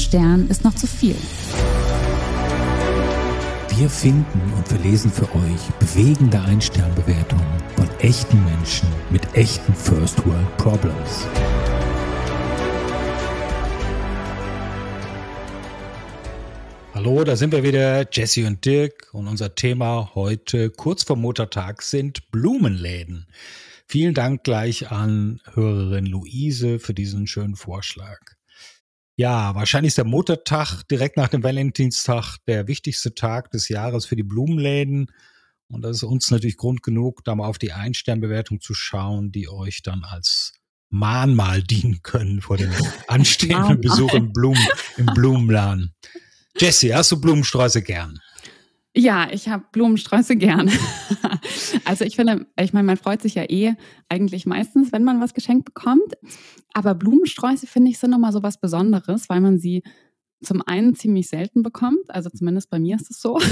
Stern ist noch zu viel. Wir finden und verlesen für euch bewegende Ein-Stern-Bewertungen von echten Menschen mit echten First-World-Problems. Hallo, da sind wir wieder, Jesse und Dirk, und unser Thema heute kurz vor Muttertag sind Blumenläden. Vielen Dank gleich an Hörerin Luise für diesen schönen Vorschlag. Ja, wahrscheinlich ist der Muttertag direkt nach dem Valentinstag der wichtigste Tag des Jahres für die Blumenläden. Und das ist uns natürlich Grund genug, da mal auf die Ein-Stern-Bewertung zu schauen, die euch dann als Mahnmal dienen können vor dem anstehenden Besuch im Blumenladen. Jessie, hast du Blumensträuße gern? Ja, ich habe Blumensträuße gern. Also ich meine, man freut sich ja eigentlich meistens, wenn man was geschenkt bekommt. Aber Blumensträuße, finde ich, sind nochmal so was Besonderes, weil man sie zum einen ziemlich selten bekommt. Also zumindest bei mir ist es so.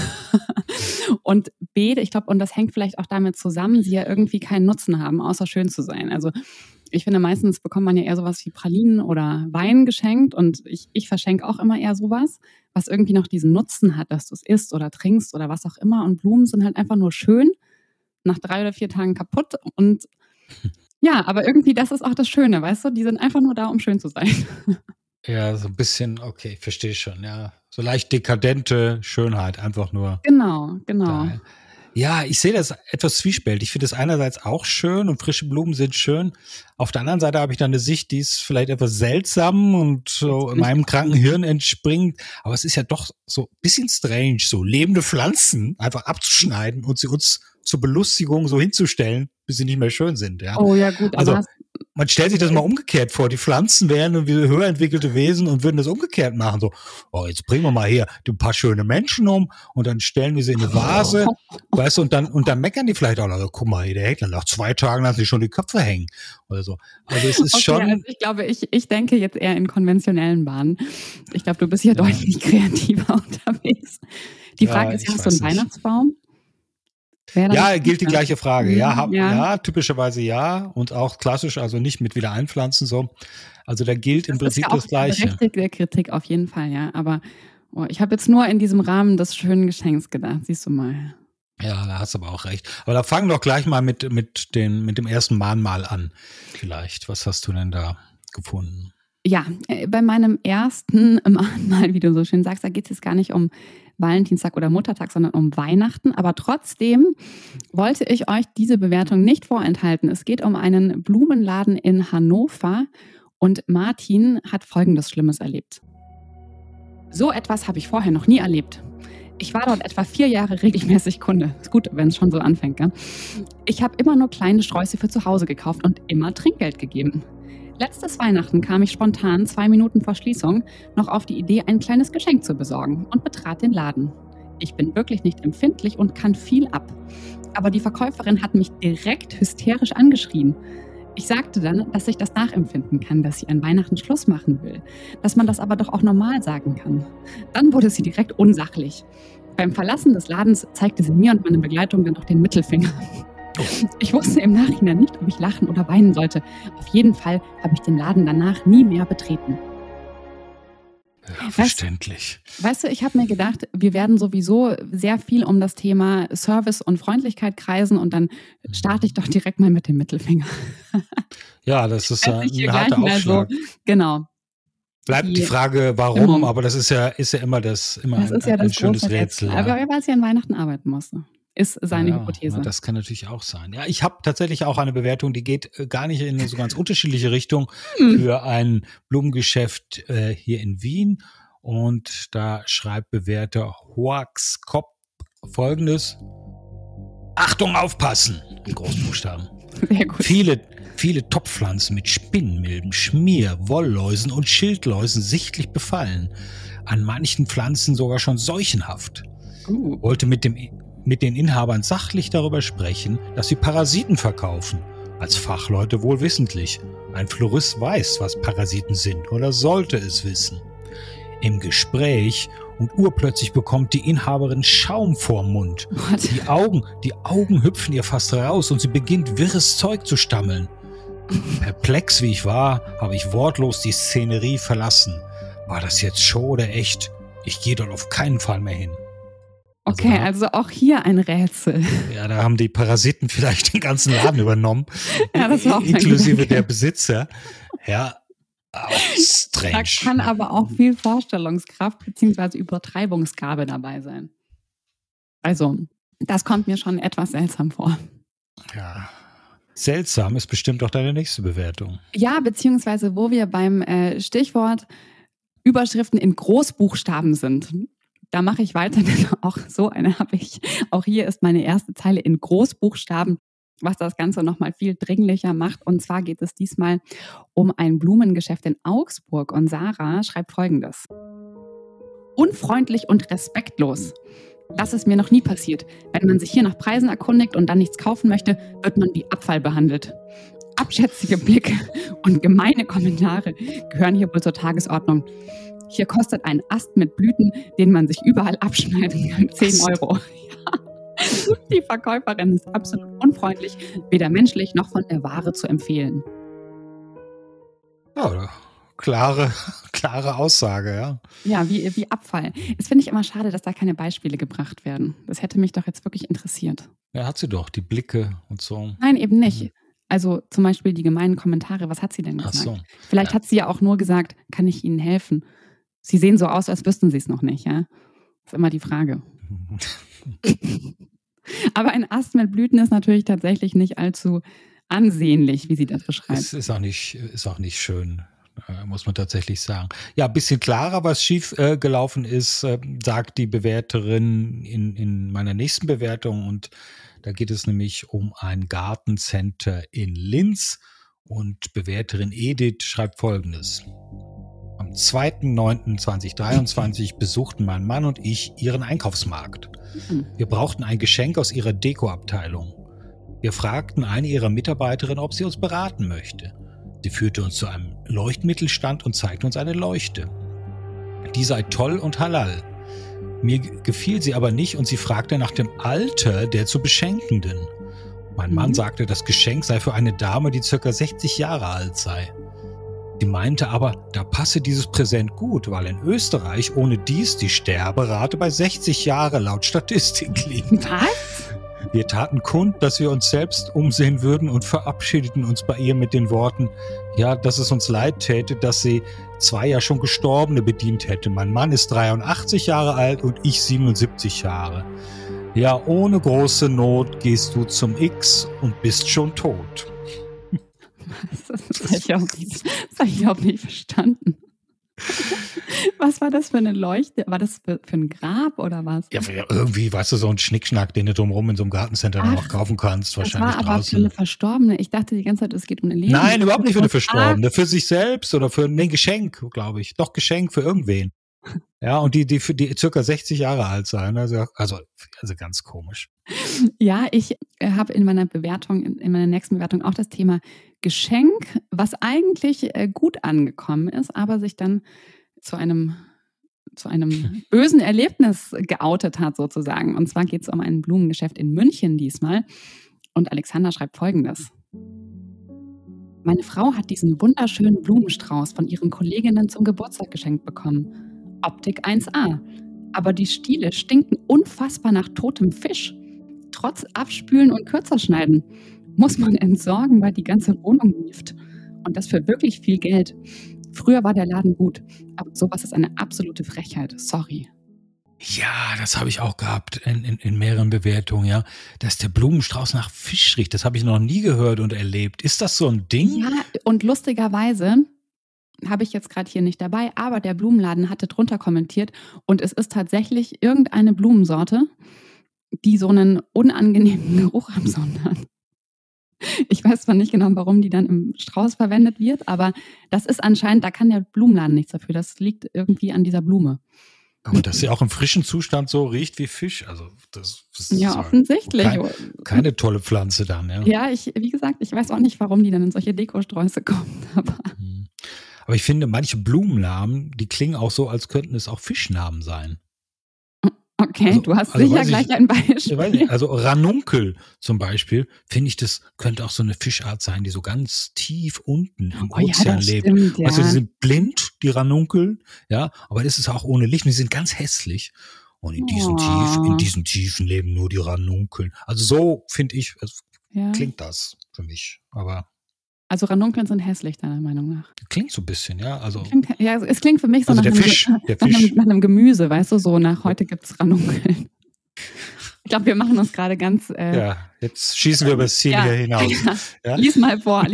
Und B, ich glaube, und das hängt vielleicht auch damit zusammen, sie ja irgendwie keinen Nutzen haben, außer schön zu sein. Also ich finde, meistens bekommt man ja eher sowas wie Pralinen oder Wein geschenkt. Und ich verschenke auch immer eher sowas, was irgendwie noch diesen Nutzen hat, dass du es isst oder trinkst oder was auch immer. Und Blumen sind halt einfach nur schön, nach 3 oder 4 Tagen kaputt. Und ja, aber irgendwie, das ist auch das Schöne, weißt du? Die sind einfach nur da, um schön zu sein. Ja, so ein bisschen, okay, verstehe schon, ja. So leicht dekadente Schönheit, einfach nur. Genau. Geil. Ja, ich sehe das etwas zwiespältig. Ich finde das einerseits auch schön und frische Blumen sind schön. Auf der anderen Seite habe ich dann eine Sicht, die ist vielleicht etwas seltsam und so in meinem kranken Hirn entspringt. Aber es ist ja doch so ein bisschen strange, so lebende Pflanzen einfach abzuschneiden und sie uns zur Belustigung so hinzustellen, bis sie nicht mehr schön sind. Ja. Oh ja, gut. Also man stellt sich das mal umgekehrt vor. Die Pflanzen wären wie höher entwickelte Wesen und würden das umgekehrt machen. So, oh, jetzt bringen wir mal hier ein paar schöne Menschen um und dann stellen wir sie in eine Vase, weißt du, und dann meckern die vielleicht auch noch. Guck mal, der hängt dann nach 2 Tagen lassen sie schon die Köpfe hängen oder so. Also es ist schon. Also ich glaube, ich denke jetzt eher in konventionellen Bahnen. Ich glaube, du bist hier deutlich kreativer unterwegs. Die Frage ist, hast du einen Weihnachtsbaum? Ja, gilt die gleiche Frage. Ja, typischerweise ja. Und auch klassisch, also nicht mit wieder einpflanzen so. Also da gilt im Prinzip das Gleiche. Berechtigte Kritik auf jeden Fall, ja. Aber ich habe jetzt nur in diesem Rahmen des schönen Geschenks gedacht. Siehst du mal. Ja, da hast du aber auch recht. Aber da fangen wir doch gleich mal mit dem ersten Mahnmal an. Vielleicht. Was hast du denn da gefunden? Ja, bei meinem ersten Mahnmal, wie du so schön sagst, da geht es jetzt gar nicht um Valentinstag oder Muttertag, sondern um Weihnachten. Aber trotzdem wollte ich euch diese Bewertung nicht vorenthalten. Es geht um einen Blumenladen in Hannover und Martin hat Folgendes Schlimmes erlebt. So etwas habe ich vorher noch nie erlebt. Ich war dort etwa 4 Jahre regelmäßig Kunde. Ist gut, wenn es schon so anfängt, gell? Ich habe immer nur kleine Sträuße für zu Hause gekauft und immer Trinkgeld gegeben. Letztes Weihnachten kam ich spontan 2 Minuten vor Schließung noch auf die Idee, ein kleines Geschenk zu besorgen und betrat den Laden. Ich bin wirklich nicht empfindlich und kann viel ab. Aber die Verkäuferin hat mich direkt hysterisch angeschrien. Ich sagte dann, dass ich das nachempfinden kann, dass sie an Weihnachten Schluss machen will, dass man das aber doch auch normal sagen kann. Dann wurde sie direkt unsachlich. Beim Verlassen des Ladens zeigte sie mir und meine Begleitung dann auch den Mittelfinger. Ich wusste im Nachhinein nicht, ob ich lachen oder weinen sollte. Auf jeden Fall habe ich den Laden danach nie mehr betreten. Ja, verständlich. Weißt du, ich habe mir gedacht, wir werden sowieso sehr viel um das Thema Service und Freundlichkeit kreisen und dann starte ich doch direkt mal mit dem Mittelfinger. Ja, das ist ein harter Aufschlag. So, genau. Bleibt die Frage, warum, aber das ist ja immer ein schönes Rätsel. Ja. Aber weil sie an Weihnachten arbeiten musste. Ist seine Hypothese. Das kann natürlich auch sein. Ja, ich habe tatsächlich auch eine Bewertung, die geht gar nicht in eine so ganz unterschiedliche Richtung für ein Blumengeschäft hier in Wien. Und da schreibt Bewerter Hoax Kopp Folgendes. Achtung, aufpassen! In Großbuchstaben. Sehr gut. Viele Topfpflanzen mit Spinnmilben, Schmier-, Wollläusen und Schildläusen sichtlich befallen. An manchen Pflanzen sogar schon seuchenhaft. Wollte mit den Inhabern sachlich darüber sprechen, dass sie Parasiten verkaufen. Als Fachleute wohl wissentlich. Ein Florist weiß, was Parasiten sind oder sollte es wissen. Im Gespräch und urplötzlich bekommt die Inhaberin Schaum vorm Mund. Die Augen hüpfen ihr fast raus und sie beginnt wirres Zeug zu stammeln. Perplex wie ich war, habe ich wortlos die Szenerie verlassen. war das jetzt Show oder echt? Ich gehe dort auf keinen Fall mehr hin. Okay, also auch hier ein Rätsel. Ja, da haben die Parasiten vielleicht den ganzen Laden übernommen. Ja, das war auch inklusive der Besitzer. Ja, strange. Da kann aber auch viel Vorstellungskraft bzw. Übertreibungsgabe dabei sein. Also, das kommt mir schon etwas seltsam vor. Ja, seltsam ist bestimmt auch deine nächste Bewertung. Ja, beziehungsweise wo wir beim Stichwort Überschriften in Großbuchstaben sind. Da mache ich weiter, denn auch so eine habe ich. Auch hier ist meine erste Zeile in Großbuchstaben, was das Ganze nochmal viel dringlicher macht. Und zwar geht es diesmal um ein Blumengeschäft in Augsburg. Und Sarah schreibt Folgendes. Unfreundlich und respektlos. Das ist mir noch nie passiert. Wenn man sich hier nach Preisen erkundigt und dann nichts kaufen möchte, wird man wie Abfall behandelt. Abschätzige Blicke und gemeine Kommentare gehören hier wohl zur Tagesordnung. Hier kostet ein Ast mit Blüten, den man sich überall abschneiden kann, 10 Euro. Ja. Die Verkäuferin ist absolut unfreundlich, weder menschlich noch von der Ware zu empfehlen. Ja, klare Aussage, ja. Ja, wie Abfall. Es finde ich immer schade, dass da keine Beispiele gebracht werden. Das hätte mich doch jetzt wirklich interessiert. Ja, hat sie doch, die Blicke und so. Nein, eben nicht. Also zum Beispiel die gemeinen Kommentare, was hat sie denn gesagt? Ach so. Vielleicht hat sie ja auch nur gesagt, kann ich Ihnen helfen? Sie sehen so aus, als wüssten Sie es noch nicht, ja? Das ist immer die Frage. Aber ein Ast mit Blüten ist natürlich tatsächlich nicht allzu ansehnlich, wie sie das beschreibt. Es ist auch nicht schön, muss man tatsächlich sagen. Ja, ein bisschen klarer, was schief gelaufen ist, sagt die Bewerterin in meiner nächsten Bewertung. Und da geht es nämlich um ein Gartencenter in Linz. Und Bewerterin Edith schreibt Folgendes. Am 2.9.2023 besuchten mein Mann und ich ihren Einkaufsmarkt. Wir brauchten ein Geschenk aus ihrer Dekoabteilung. Wir fragten eine ihrer Mitarbeiterinnen, ob sie uns beraten möchte. Sie führte uns zu einem Leuchtmittelstand und zeigte uns eine Leuchte. Die sei toll und halal. Mir gefiel sie aber nicht und sie fragte nach dem Alter der zu Beschenkenden. Mein Mann sagte, das Geschenk sei für eine Dame, die ca. 60 Jahre alt sei. Sie meinte aber, da passe dieses Präsent gut, weil in Österreich ohne dies die Sterberate bei 60 Jahre laut Statistik liegt. Was? Wir taten kund, dass wir uns selbst umsehen würden und verabschiedeten uns bei ihr mit den Worten, ja, dass es uns leid täte, dass sie 2 ja schon Gestorbene bedient hätte. Mein Mann ist 83 Jahre alt und ich 77 Jahre. Ja, ohne große Not gehst du zum X und bist schon tot. Das habe ich auch nicht verstanden. Was war das für eine Leuchte? War das für ein Grab oder was? Ja, irgendwie, weißt du, so ein Schnickschnack, den du drumherum in so einem Gartencenter noch kaufen kannst, wahrscheinlich das war aber draußen. für eine Verstorbene. Ich dachte die ganze Zeit, es geht um eine Leben. Nein, überhaupt nicht für eine Verstorbene, für sich selbst oder für ein Geschenk, glaube ich. Doch, Geschenk für irgendwen. Ja, und die circa 60 Jahre alt sein. Also ganz komisch. Ja, ich habe in meiner nächsten Bewertung auch das Thema Geschenk, was eigentlich gut angekommen ist, aber sich dann zu einem bösen Erlebnis geoutet hat sozusagen. Und zwar geht es um ein Blumengeschäft in München diesmal. Und Alexander schreibt Folgendes. Meine Frau hat diesen wunderschönen Blumenstrauß von ihren Kolleginnen zum Geburtstag geschenkt bekommen. Optik 1A. Aber die Stiele stinken unfassbar nach totem Fisch. Trotz Abspülen und kürzer schneiden muss man entsorgen, weil die ganze Wohnung mieft. Und das für wirklich viel Geld. Früher war der Laden gut, aber sowas ist eine absolute Frechheit. Sorry. Ja, das habe ich auch gehabt in mehreren Bewertungen, ja. Dass der Blumenstrauß nach Fisch riecht, das habe ich noch nie gehört und erlebt. Ist das so ein Ding? Ja, und lustigerweise habe ich jetzt gerade hier nicht dabei, aber der Blumenladen hatte drunter kommentiert und es ist tatsächlich irgendeine Blumensorte, die so einen unangenehmen Geruch absondert. Ich weiß zwar nicht genau, warum die dann im Strauß verwendet wird, aber das ist anscheinend, da kann der Blumenladen nichts dafür. Das liegt irgendwie an dieser Blume. Aber dass sie auch im frischen Zustand so riecht wie Fisch, also das ist ja offensichtlich. Keine tolle Pflanze dann, ja. Ja, wie gesagt, ich weiß auch nicht, warum die dann in solche Dekosträuße kommen. Aber ich finde, manche Blumennamen, die klingen auch so, als könnten es auch Fischnamen sein. Okay, also, du hast sicher weiß gleich ich, ein ich weiß nicht, Beispiel. also Ranunkel zum Beispiel, finde ich, das könnte auch so eine Fischart sein, die so ganz tief unten im Oh ja, Ozean das lebt. stimmt, Weißt du, die ja. sind blind, die Ranunkeln, ja, aber das ist auch ohne Licht und die sind ganz hässlich. Und in Oh, diesen Tiefen leben nur die Ranunkeln. Also so finde ich, ja. klingt das für mich. Aber Also Ranunkeln sind hässlich, deiner Meinung nach. klingt so ein bisschen, ja. Also Ja, es klingt für mich so der Fisch, nach einem Gemüse, weißt du, so nach heute gibt's Ranunkeln. Ich glaube, wir machen uns gerade ganz. Ja, jetzt schießen wir über das Ziel Ja, hier hinaus. ja. Ja? Lies mal vor.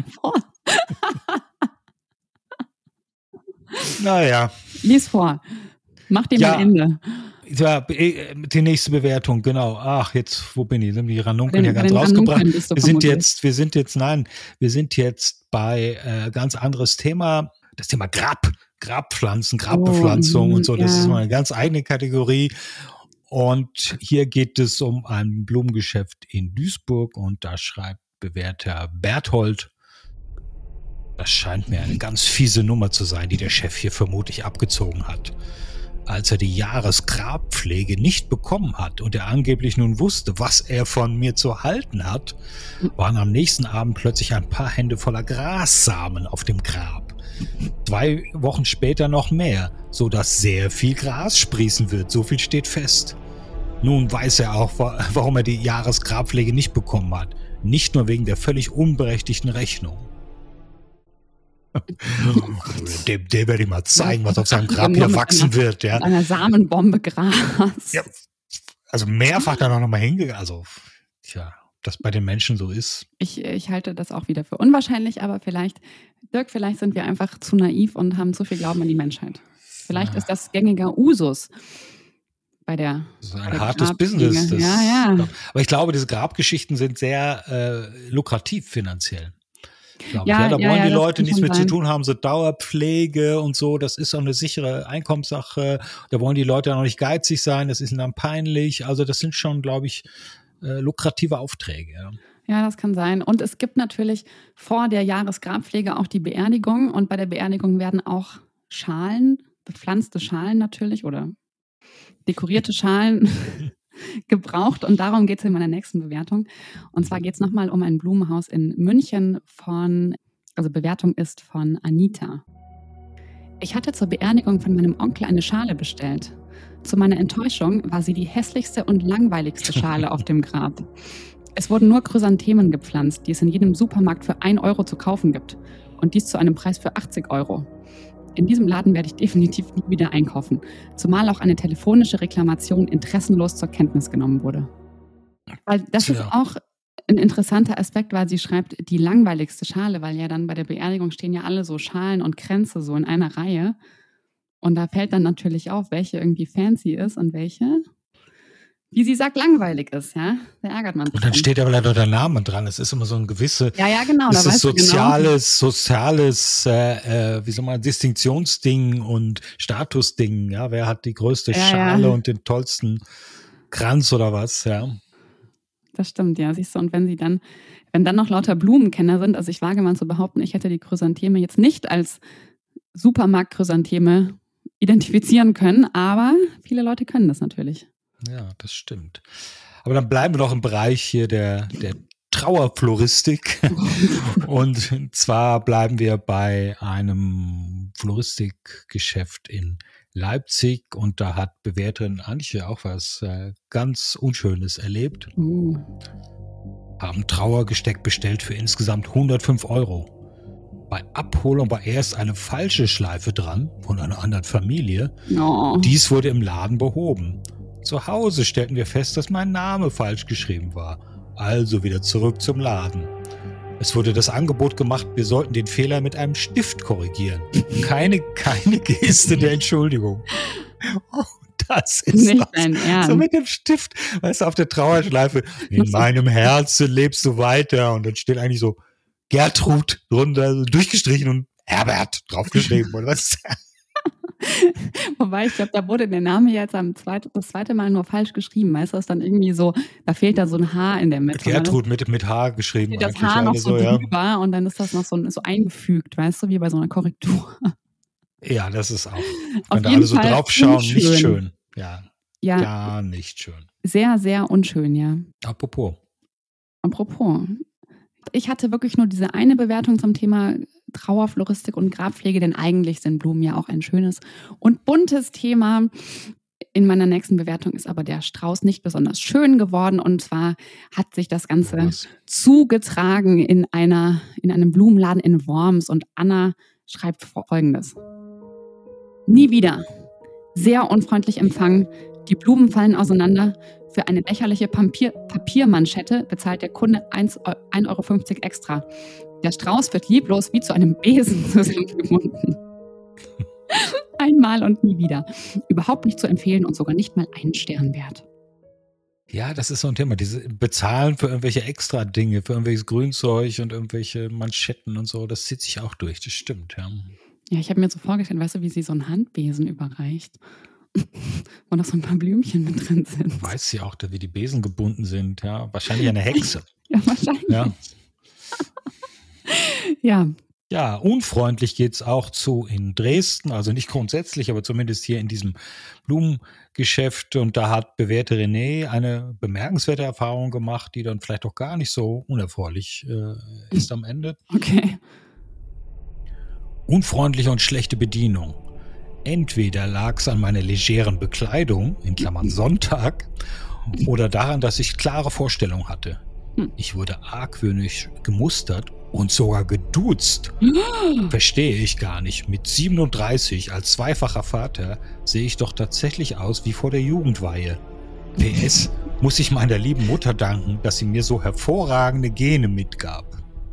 Naja. Lies vor. Mach dir mal ein Ende. Ja, die nächste Bewertung, genau. Ach, jetzt, wo bin ich? Sind die Ranunkeln ja Bei ganz den rausgebracht. Ranunkeln bist du Wir sind jetzt bei ganz anderes Thema. Das Thema Grabpflanzen, Grabbepflanzung und so. Das ist mal eine ganz eigene Kategorie. Und hier geht es um ein Blumengeschäft in Duisburg und da schreibt Bewerter Berthold: Das scheint mir eine ganz fiese Nummer zu sein, die der Chef hier vermutlich abgezogen hat. Als er die Jahresgrabpflege nicht bekommen hat und er angeblich nun wusste, was er von mir zu halten hat, waren am nächsten Abend plötzlich ein paar Hände voller Grassamen auf dem Grab. 2 Wochen später noch mehr, so dass sehr viel Gras sprießen wird, so viel steht fest. Nun weiß er auch, warum er die Jahresgrabpflege nicht bekommen hat. Nicht nur wegen der völlig unberechtigten Rechnung. Dem werde ich mal zeigen, was auf seinem Grab hier wachsen wird. Ja. Mit einer Samenbombe Gras. Ja, also mehrfach da noch mal hingegangen. Also, tja, ob das bei den Menschen so ist. Ich halte das auch wieder für unwahrscheinlich, aber vielleicht sind wir einfach zu naiv und haben zu viel Glauben an die Menschheit. Vielleicht ist das gängiger Usus bei der. Das ist ein hartes Business. Ja. Aber ich glaube, diese Grabgeschichten sind sehr lukrativ finanziell. Da wollen die Leute nichts mit zu tun haben, so Dauerpflege und so, das ist auch eine sichere Einkommenssache. Da wollen die Leute auch nicht geizig sein, das ist ihnen dann peinlich. Also das sind schon, glaube ich, lukrative Aufträge. Ja. Ja, das kann sein. Und es gibt natürlich vor der Jahresgrabpflege auch die Beerdigung. Und bei der Beerdigung werden auch Schalen, bepflanzte Schalen natürlich oder dekorierte Schalen gebraucht. Und darum geht es in meiner nächsten Bewertung. Und zwar geht es nochmal um ein Blumenhaus in München Bewertung ist von Anita. Ich hatte zur Beerdigung von meinem Onkel eine Schale bestellt. Zu meiner Enttäuschung war sie die hässlichste und langweiligste Schale auf dem Grab. Es wurden nur Chrysanthemen gepflanzt, die es in jedem Supermarkt für 1 Euro zu kaufen gibt. Und dies zu einem Preis für 80 Euro. In diesem Laden werde ich definitiv nie wieder einkaufen, zumal auch eine telefonische Reklamation interessenlos zur Kenntnis genommen wurde. Weil das ist auch ein interessanter Aspekt, weil sie schreibt, die langweiligste Schale, weil ja dann bei der Beerdigung stehen ja alle so Schalen und Kränze so in einer Reihe. Und da fällt dann natürlich auf, welche irgendwie fancy ist und welche, wie sie sagt, langweilig ist, ja. Da ärgert man sich. Und dann steht aber leider der Name dran. Es ist immer so ein gewisse, genau, das ist soziales, wie soll man, Distinktionsding und Statusding. Ja, wer hat die größte Schale und den tollsten Kranz oder was, ja. Das stimmt, ja, siehst du. Und wenn dann noch lauter Blumenkenner sind, also ich wage mal zu behaupten, ich hätte die Chrysantheme jetzt nicht als Supermarkt-Chrysantheme identifizieren können, aber viele Leute können das natürlich. Ja, das stimmt. Aber dann bleiben wir noch im Bereich hier der Trauerfloristik. Und zwar bleiben wir bei einem Floristikgeschäft in Leipzig. Und da hat Bewerterin Antje auch was ganz Unschönes erlebt. Haben Trauergesteck bestellt für insgesamt 105 Euro. Bei Abholung war erst eine falsche Schleife dran von einer anderen Familie. Oh. Dies wurde im Laden behoben. Zu Hause stellten wir fest, dass mein Name falsch geschrieben war. Also wieder zurück zum Laden. Es wurde das Angebot gemacht, wir sollten den Fehler mit einem Stift korrigieren. Keine Geste der Entschuldigung. Oh, das ist nicht dein Ernst. So mit dem Stift, weißt du, auf der Trauerschleife. In meinem Herzen lebst du weiter. Und dann steht eigentlich so Gertrud drunter, durchgestrichen und Herbert draufgeschrieben. Oder was? Wobei, ich glaube, da wurde der Name jetzt das zweite Mal nur falsch geschrieben. Weißt du, ist dann irgendwie so, da fehlt da so ein H in der Mitte. Gertrud mit H geschrieben. Das H noch so drüber und dann ist das noch so eingefügt, weißt du, wie bei so einer Korrektur. Ja, das ist auch, wenn da alle so draufschauen, nicht schön. Ja. Ja. Gar nicht schön. Sehr, sehr unschön, ja. Apropos. Ich hatte wirklich nur diese eine Bewertung zum Thema Trauerfloristik und Grabpflege, denn eigentlich sind Blumen ja auch ein schönes und buntes Thema. In meiner nächsten Bewertung ist aber der Strauß nicht besonders schön geworden, und zwar hat sich das Ganze zugetragen in einem Blumenladen in Worms, und Anna schreibt Folgendes. Nie wieder. Sehr unfreundlich empfangen. Die Blumen fallen auseinander. Für eine lächerliche Papiermanschette bezahlt der Kunde 1,50 Euro extra. Der Strauß wird lieblos wie zu einem Besen zusammengebunden. Einmal und nie wieder. Überhaupt nicht zu empfehlen und sogar nicht mal einen Stern wert. Ja, das ist so ein Thema. Diese Bezahlen für irgendwelche extra Dinge, für irgendwelches Grünzeug und irgendwelche Manschetten und so, das zieht sich auch durch. Das stimmt, ja. Ja, ich habe mir so vorgestellt, weißt du, wie sie so einen Handbesen überreicht. Wo noch so ein paar Blümchen mit drin sind. Weiß sie auch, wie die Besen gebunden sind, ja. Wahrscheinlich eine Hexe. Ja, wahrscheinlich. Ja. Ja. Ja, unfreundlich geht's auch zu in Dresden, also nicht grundsätzlich, aber zumindest hier in diesem Blumengeschäft. Und da hat bewährte René eine bemerkenswerte Erfahrung gemacht, die dann vielleicht auch gar nicht so unerfreulich ist am Ende. Okay. Unfreundliche und schlechte Bedienung. Entweder lag es an meiner legeren Bekleidung, in Klammern Sonntag, oder daran, dass ich klare Vorstellungen hatte. Ich wurde argwöhnisch gemustert und sogar geduzt. Verstehe ich gar nicht. Mit 37 als zweifacher Vater sehe ich doch tatsächlich aus wie vor der Jugendweihe. PS, muss ich meiner lieben Mutter danken, dass sie mir so hervorragende Gene mitgab.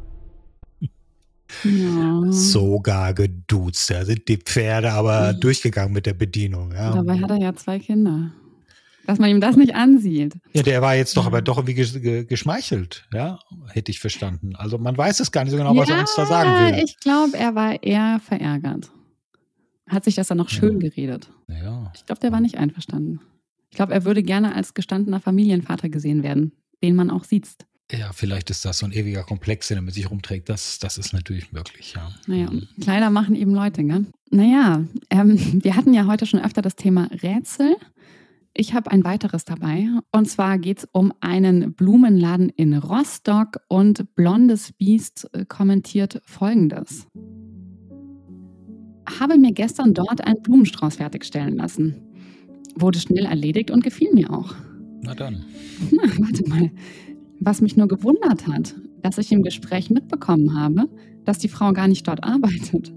Ja. Sogar geduzt. Da sind die Pferde aber durchgegangen mit der Bedienung. Ja. Dabei hat er ja 2 Kinder. Dass man ihm das nicht ansieht. Ja, der war jetzt doch aber doch irgendwie geschmeichelt, ja, hätte ich verstanden. Also man weiß es gar nicht so genau, was er uns da sagen will. Ich glaube, er war eher verärgert. Hat sich das dann noch schön geredet. Ja. Ich glaube, der war nicht einverstanden. Ich glaube, er würde gerne als gestandener Familienvater gesehen werden, den man auch sieht. Ja, vielleicht ist das so ein ewiger Komplex, den er mit sich rumträgt. Das ist natürlich möglich, ja. Naja, Kleider machen eben Leute, gell? Naja, wir hatten ja heute schon öfter das Thema Rätsel. Ich habe ein weiteres dabei. Und zwar geht es um einen Blumenladen in Rostock, und Blondes Biest kommentiert Folgendes. Habe mir gestern dort einen Blumenstrauß fertigstellen lassen. Wurde schnell erledigt und gefiel mir auch. Na dann. Na, warte mal. Was mich nur gewundert hat, dass ich im Gespräch mitbekommen habe, dass die Frau gar nicht dort arbeitet.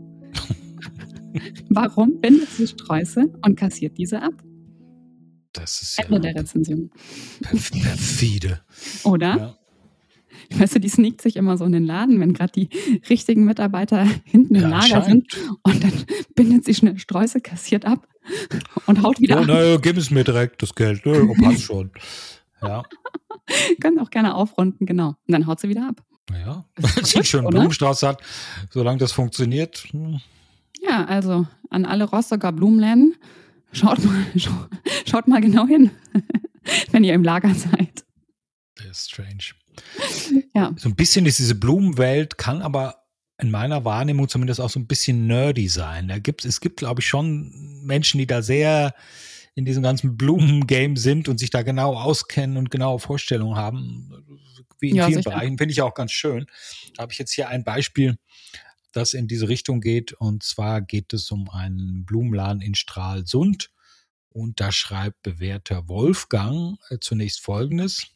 Warum bindet sie Sträuße und kassiert diese ab? Das ist Ende der Rezension. Perfide. Oder? Ja. Weißt du, die sneakt sich immer so in den Laden, wenn gerade die richtigen Mitarbeiter hinten im Lager sind, und dann bindet sie schnell Sträuße, kassiert ab und haut wieder ab. Na, gib es mir direkt, das Geld. Passt schon. Ja. Können auch gerne aufrunden, genau. Und dann haut sie wieder ab. Ja, wenn sie schon einen Blumenstrauß hat, solange das funktioniert. Ja, also an alle Rostocker Blumenläden, schaut mal genau hin, wenn ihr im Lager seid. Das ist strange. Ja. So ein bisschen ist diese Blumenwelt, kann aber in meiner Wahrnehmung zumindest auch so ein bisschen nerdy sein. Es gibt, glaube ich, schon Menschen, die da sehr in diesem ganzen Blumengame sind und sich da genau auskennen und genaue Vorstellungen haben, wie in vielen Bereichen, finde ich auch ganz schön. Da habe ich jetzt hier ein Beispiel, das in diese Richtung geht, und zwar geht es um einen Blumenladen in Stralsund, und da schreibt bewährter Wolfgang zunächst Folgendes.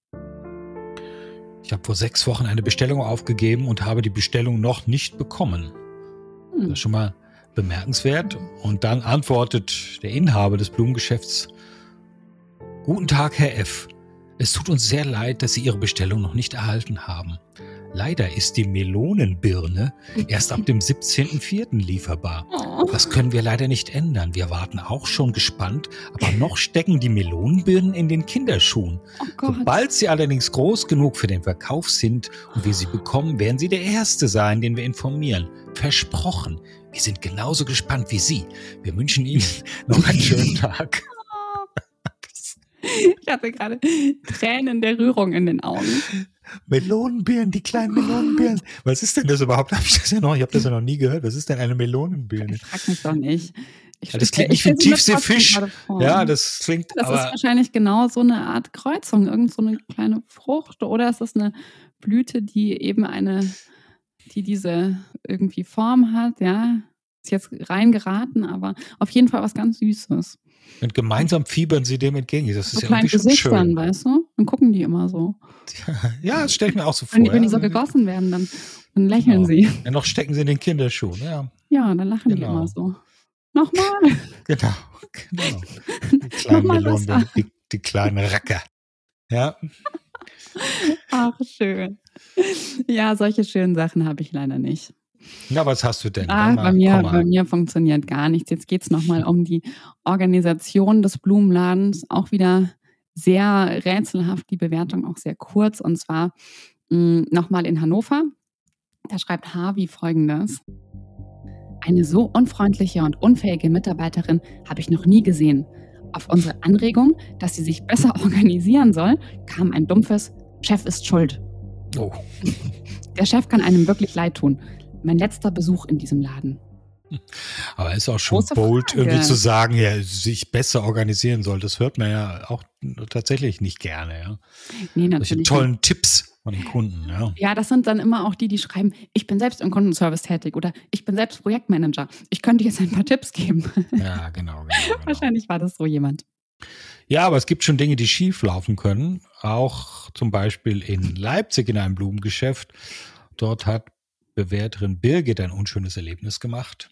Ich habe vor 6 Wochen eine Bestellung aufgegeben und habe die Bestellung noch nicht bekommen. Das ist schon mal bemerkenswert. Und dann antwortet der Inhaber des Blumengeschäfts: Guten Tag, Herr F. Es tut uns sehr leid, dass Sie Ihre Bestellung noch nicht erhalten haben. Leider ist die Melonenbirne erst ab dem 17.04. lieferbar. Das können wir leider nicht ändern. Wir warten auch schon gespannt, aber noch stecken die Melonenbirnen in den Kinderschuhen. Sobald sie allerdings groß genug für den Verkauf sind und wir sie bekommen, werden Sie der Erste sein, den wir informieren. Versprochen. Wir sind genauso gespannt wie Sie. Wir wünschen Ihnen noch einen schönen Tag. Ich hatte gerade Tränen der Rührung in den Augen. Melonenbeeren, die kleinen Melonenbeeren. Was ist denn das überhaupt? Ich habe das ja noch nie gehört. Was ist denn eine Melonenbeere? Ich frag mich doch nicht. Ja, das klingt nicht wie Tiefseefisch. Ja, das klingt. Das ist wahrscheinlich genau so eine Art Kreuzung, irgend so eine kleine Frucht. Oder ist das eine Blüte, die eben die diese irgendwie Form hat, ja. Ist jetzt reingeraten, aber auf jeden Fall was ganz Süßes. Und gemeinsam fiebern sie dem entgegen. Das ist so ja kleine irgendwie schon Gesichtern, schön. weißt du? Dann gucken die immer so. Ja, das stelle ich mir auch so vor. Wenn die so gegossen werden, dann lächeln sie. Ja, noch stecken sie in den Kinderschuhen. Ja, dann lachen die immer so. Nochmal. Genau. Die kleinen Melonen, die kleinen Racker. Ja. Ach, schön. Ja, solche schönen Sachen habe ich leider nicht. Na, was hast du denn? Bei mir funktioniert gar nichts. Jetzt geht es nochmal um die Organisation des Blumenladens. Auch wieder sehr rätselhaft, die Bewertung auch sehr kurz. Und zwar nochmal in Hannover. Da schreibt Harvey Folgendes. Eine so unfreundliche und unfähige Mitarbeiterin habe ich noch nie gesehen. Auf unsere Anregung, dass sie sich besser organisieren soll, kam ein dumpfes Chef ist schuld. Oh. Der Chef kann einem wirklich leid tun. Mein letzter Besuch in diesem Laden. Aber ist auch schon bold, irgendwie zu sagen, ja, sich besser organisieren soll. Das hört man ja auch tatsächlich nicht gerne. Ja. Nee, natürlich. Solche tollen Tipps von den Kunden. Ja. Ja, das sind dann immer auch die schreiben, ich bin selbst im Kundenservice tätig oder ich bin selbst Projektmanager. Ich könnte jetzt ein paar Tipps geben. Ja, genau. Wahrscheinlich war das so jemand. Ja, aber es gibt schon Dinge, die schief laufen können. Auch zum Beispiel in Leipzig in einem Blumengeschäft. Dort hat Bewerterin Birgit ein unschönes Erlebnis gemacht.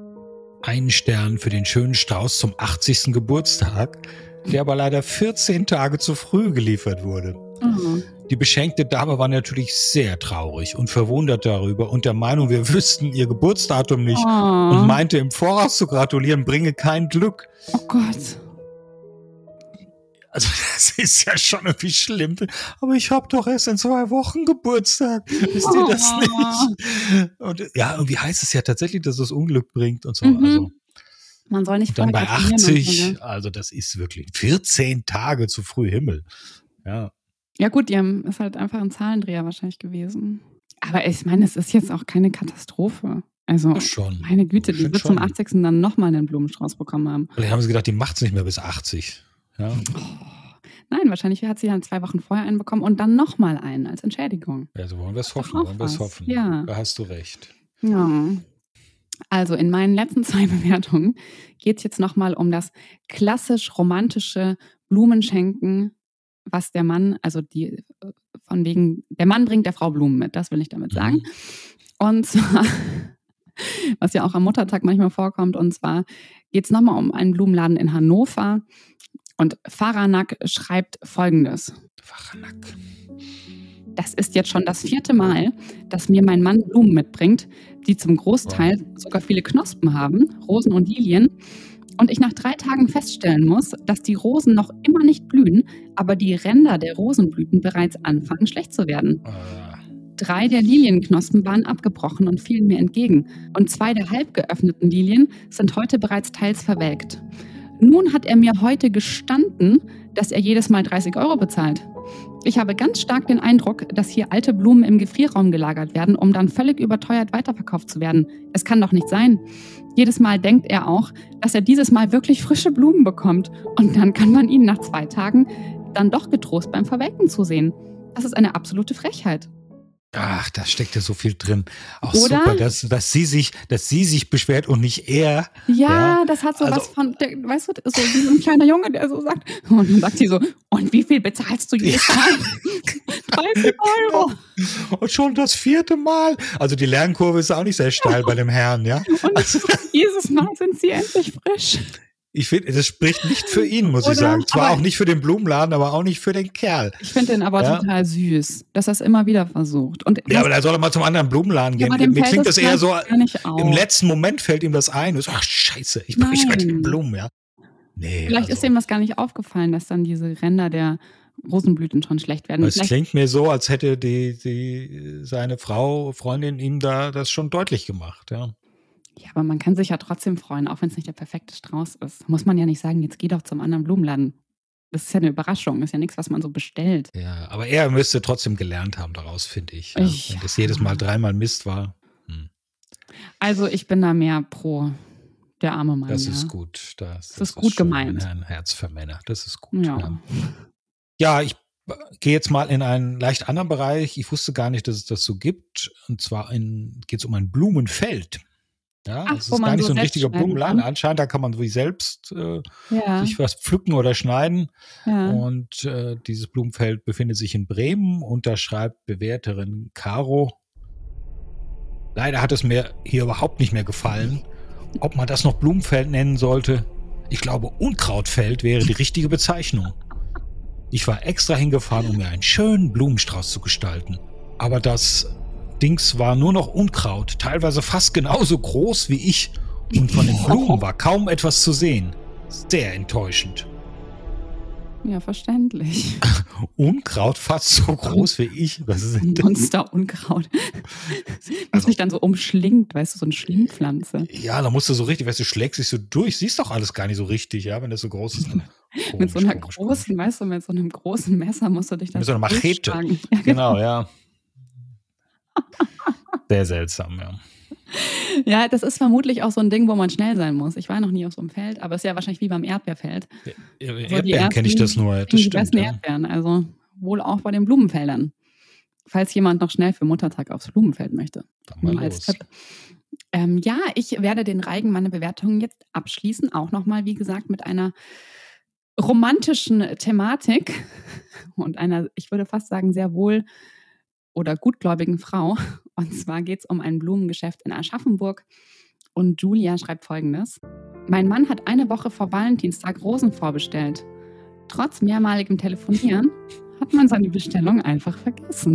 1 Stern für den schönen Strauß zum 80. Geburtstag, der aber leider 14 Tage zu früh geliefert wurde. Mhm. Die beschenkte Dame war natürlich sehr traurig und verwundert darüber und der Meinung, wir wüssten ihr Geburtsdatum nicht und meinte im Voraus zu gratulieren, bringe kein Glück. Oh Gott. Also das ist ja schon irgendwie schlimm. Aber ich habe doch erst in 2 Wochen Geburtstag. Wisst ihr das nicht? Und ja, irgendwie heißt es ja tatsächlich, dass es Unglück bringt und so. Mhm. Also, man soll nicht dann bei 80, so, ne? also das ist wirklich 14 Tage zu früh Himmel. Ja. Ja gut, ist halt einfach ein Zahlendreher wahrscheinlich gewesen. Aber ich meine, es ist jetzt auch keine Katastrophe. Also, schon. Meine Güte, die wird zum 80. dann nochmal einen Blumenstrauß bekommen haben. Vielleicht haben sie gedacht, die macht es nicht mehr bis 80. Ja. Nein, wahrscheinlich hat sie dann 2 Wochen vorher einen bekommen und dann nochmal einen als Entschädigung. Ja, so wollen wir es hoffen. Ja. Da hast du recht. Ja. Also in meinen letzten 2 Bewertungen geht es jetzt nochmal um das klassisch romantische Blumenschenken, was der Mann, der Mann bringt der Frau Blumen mit, das will ich damit sagen. Und zwar, was ja auch am Muttertag manchmal vorkommt, und zwar geht es nochmal um einen Blumenladen in Hannover. Und Faranak schreibt Folgendes. Faranak. Das ist jetzt schon das 4. Mal, dass mir mein Mann Blumen mitbringt, die zum Großteil sogar viele Knospen haben, Rosen und Lilien. Und ich nach 3 Tagen feststellen muss, dass die Rosen noch immer nicht blühen, aber die Ränder der Rosenblüten bereits anfangen, schlecht zu werden. 3 der Lilienknospen waren abgebrochen und fielen mir entgegen. Und 2 der halb geöffneten Lilien sind heute bereits teils verwelkt. Nun hat er mir heute gestanden, dass er jedes Mal 30 € bezahlt. Ich habe ganz stark den Eindruck, dass hier alte Blumen im Gefrierraum gelagert werden, um dann völlig überteuert weiterverkauft zu werden. Es kann doch nicht sein. Jedes Mal denkt er auch, dass er dieses Mal wirklich frische Blumen bekommt. Und dann kann man ihn nach 2 Tagen dann doch getrost beim Verwelken zusehen. Das ist eine absolute Frechheit. Ach, da steckt ja so viel drin. Auch Oder? Super, dass sie sich beschwert und nicht er. Ja, das hat so was von, weißt du, so wie ein kleiner Junge, der so sagt, und dann sagt sie so, und wie viel bezahlst du jedes Mal? 30 €. Und schon das 4. Mal. Also die Lernkurve ist auch nicht sehr steil bei dem Herrn, ja. Und dieses Mal sind sie endlich frisch. Ich finde, das spricht nicht für ihn, muss ich sagen. Zwar auch nicht für den Blumenladen, aber auch nicht für den Kerl. Ich finde den aber total süß, dass er es immer wieder versucht. Und ja, aber da soll er mal zum anderen Blumenladen gehen. Mir klingt das eher so, im letzten Moment fällt ihm das ein. Ach, scheiße, ich brauche heute Blumen, ja. Nee, Vielleicht ist ihm das gar nicht aufgefallen, dass dann diese Ränder der Rosenblüten schon schlecht werden. Es klingt mir so, als hätte seine Freundin ihm da das schon deutlich gemacht, ja. Ja, aber man kann sich ja trotzdem freuen, auch wenn es nicht der perfekte Strauß ist. Muss man ja nicht sagen, jetzt geh doch zum anderen Blumenladen. Das ist ja eine Überraschung, das ist ja nichts, was man so bestellt. Ja, aber er müsste trotzdem gelernt haben daraus, finde ich. Ja. Wenn das jedes Mal 3 Mal Mist war. Also ich bin da mehr pro Der arme Mann. Das ja. ist gut. Das ist gut gemeint. Ein Herz für Männer. Das ist gut. Ja. Ja, ich gehe jetzt mal in einen leicht anderen Bereich. Ich wusste gar nicht, dass es das so gibt. Und zwar geht es um ein Blumenfeld. Ja, Ach, es wo ist man gar nicht so so ein selbst richtiger schneiden Blumenladen. kann. Anscheinend, da kann man sich selbst Ja. sich was pflücken oder schneiden. Ja. Und dieses Blumenfeld befindet sich in Bremen und da schreibt Bewerterin Caro: Leider hat es mir hier überhaupt nicht mehr gefallen. Ob man das noch Blumenfeld nennen sollte? Ich glaube, Unkrautfeld wäre die richtige Bezeichnung. Ich war extra hingefahren, um mir einen schönen Blumenstrauß zu gestalten. Aber das Dings war nur noch Unkraut, teilweise fast genauso groß wie ich. Und von den Blumen war kaum etwas zu sehen. Sehr enttäuschend. Ja, verständlich. Unkraut fast so groß wie ich. Was ist denn das? Monster-Unkraut. Was sich dann so umschlingt, weißt du, so eine Schlingpflanze. Ja, da musst du so richtig, weißt du, schlägst dich so durch, siehst doch alles gar nicht so richtig, ja, wenn das so groß ist. Mit so einer großen, weißt du, mit so einem großen Messer musst du dich da mit so einer Machete. Ja, genau, ja. Sehr seltsam, ja. Ja, das ist vermutlich auch so ein Ding, wo man schnell sein muss. Ich war noch nie auf so einem Feld, aber es ist ja wahrscheinlich wie beim Erdbeerfeld. Erdbeeren kenne ich das nur. Das die stimmt, besten ja. Erdbeeren, also wohl auch bei den Blumenfeldern. Falls jemand noch schnell für Muttertag aufs Blumenfeld möchte. Mal Nur als los. Tipp. Ja, ich werde den Reigen meiner Bewertungen jetzt abschließen. Auch nochmal, wie gesagt, mit einer romantischen Thematik und einer, ich würde fast sagen, sehr wohl oder gutgläubigen Frau. Und zwar geht es um ein Blumengeschäft in Aschaffenburg. Und Julia schreibt Folgendes: Mein Mann hat eine Woche vor Valentinstag Rosen vorbestellt. Trotz mehrmaligem Telefonieren hat man seine Bestellung einfach vergessen.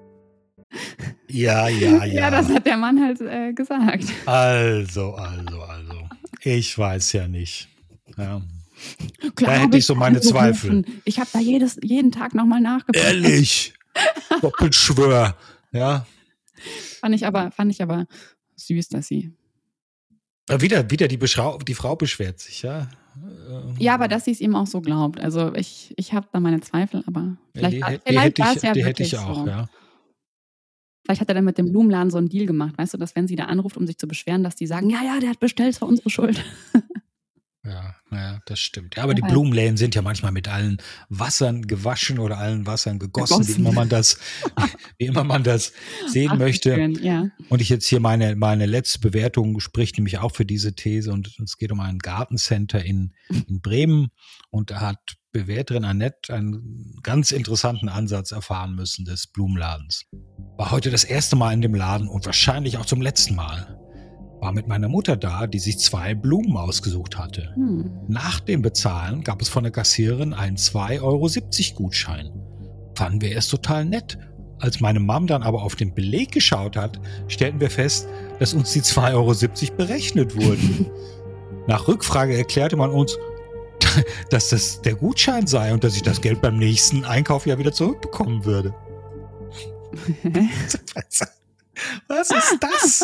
Ja. Ja, das hat der Mann halt gesagt. Also. Ich weiß ja nicht. Ja. Klar, Da hätte ich so meine Zweifel. Ich habe da jeden Tag nochmal nachgefragt. Ehrlich? Doppelschwör. Ja. Fand ich aber süß, dass sie. Wieder die Frau beschwert sich, ja. Ja, aber dass sie es ihm auch so glaubt. Also ich habe da meine Zweifel, aber vielleicht war es ja die wirklich hätte ich auch, so. ja. Vielleicht hat er dann mit dem Blumenladen so einen Deal gemacht, weißt du, dass wenn sie da anruft, um sich zu beschweren, dass die sagen, ja, der hat bestellt, es war unsere Schuld. Ja, naja, das stimmt. Ja, aber die Blumenläden sind ja manchmal mit allen Wassern gewaschen oder allen Wassern gegossen. Wie immer man das sehen möchte. Schön, ja. Und ich jetzt hier meine letzte Bewertung spricht nämlich auch für diese These und es geht um ein Gartencenter in Bremen und da hat Bewerterin Annette einen ganz interessanten Ansatz erfahren müssen des Blumenladens. War heute das erste Mal in dem Laden und wahrscheinlich auch zum letzten Mal. War mit meiner Mutter da, die sich 2 Blumen ausgesucht hatte. Nach dem Bezahlen gab es von der Kassiererin einen 2,70 € Gutschein. Fanden wir erst total nett. Als meine Mom dann aber auf den Beleg geschaut hat, stellten wir fest, dass uns die 2,70 € berechnet wurden. Nach Rückfrage erklärte man uns, dass das der Gutschein sei und dass ich das Geld beim nächsten Einkauf ja wieder zurückbekommen würde. Was ist das?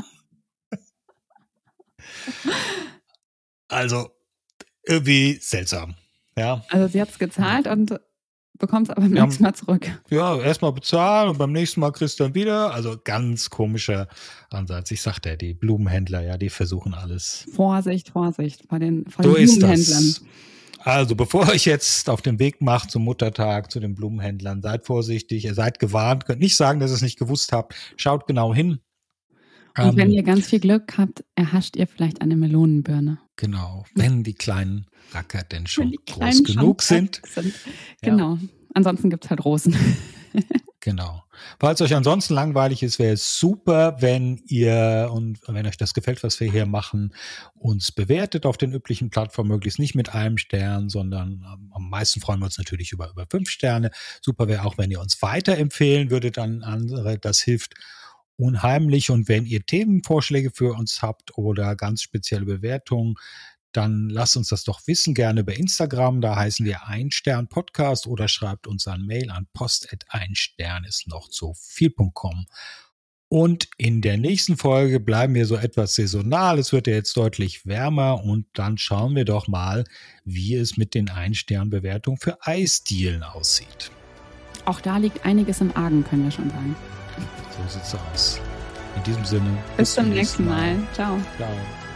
Also, irgendwie seltsam, ja. Also sie hat es gezahlt und bekommt es aber beim nächsten Mal zurück. Ja, erstmal bezahlen und beim nächsten Mal kriegst du dann wieder. Also ganz komischer Ansatz. Ich sagte ja, die Blumenhändler, ja, die versuchen alles. Vorsicht bei den So ist Blumenhändlern. das. Also, bevor ihr euch jetzt auf den Weg macht zum Muttertag, zu den Blumenhändlern, seid vorsichtig, ihr seid gewarnt, könnt nicht sagen, dass ihr es nicht gewusst habt. Schaut genau hin. Und wenn ihr ganz viel Glück habt, erhascht ihr vielleicht eine Melonenbirne. Genau, wenn die kleinen Racker denn schon groß kleinen genug sind. Genau, ansonsten gibt es halt Rosen. Genau. Falls euch ansonsten langweilig ist, wäre es super, wenn euch das gefällt, was wir hier machen, uns bewertet auf den üblichen Plattformen, möglichst nicht mit einem Stern, sondern am meisten freuen wir uns natürlich über 5 Sterne. Super wäre auch, wenn ihr uns weiterempfehlen würdet an andere. Das hilft unheimlich. Und wenn ihr Themenvorschläge für uns habt oder ganz spezielle Bewertungen, dann lasst uns das doch wissen, gerne über Instagram. Da heißen wir 1 Stern Podcast oder schreibt uns eine Mail an post@1stern-ist-noch-zu-viel.com. Und in der nächsten Folge bleiben wir so etwas saisonal. Es wird ja jetzt deutlich wärmer und dann schauen wir doch mal, wie es mit den 1-Stern-Bewertungen für Eisdielen aussieht. Auch da liegt einiges im Argen, können wir schon sagen. So sieht's aus. In diesem Sinne. Bis zum nächsten Mal. Ciao. Ciao.